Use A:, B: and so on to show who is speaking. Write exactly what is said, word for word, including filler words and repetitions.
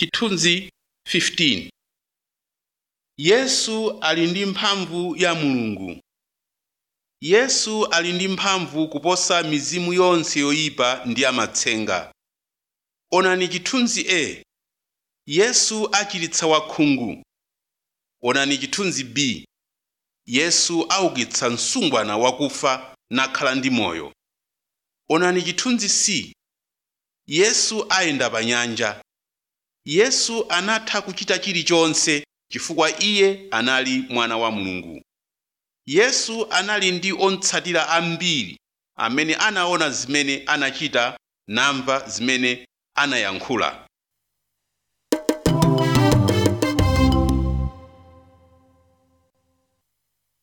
A: Chithunzi fifteen. Yesu ali ndi mphamvu ya Mulungu. Yesu ali ndi mphamvu kuposa mizimu yonse yoyipa ndi amatsenga. Onani chithunzi A. Yesu achiritsa wakhungu. Onani chithunzi B. Yesu aukitsa msungwana wakufa nakhala ndi moyo. Onani chithunzi C. Yesu ayenda pa nyanja. Yesu anatha kuchita chilichonse chifukwa iye anali mwana wa Mulungu. Yesu anali ndi otsatira ambiri amene anaona zimene anachita namva zimene anayankhula.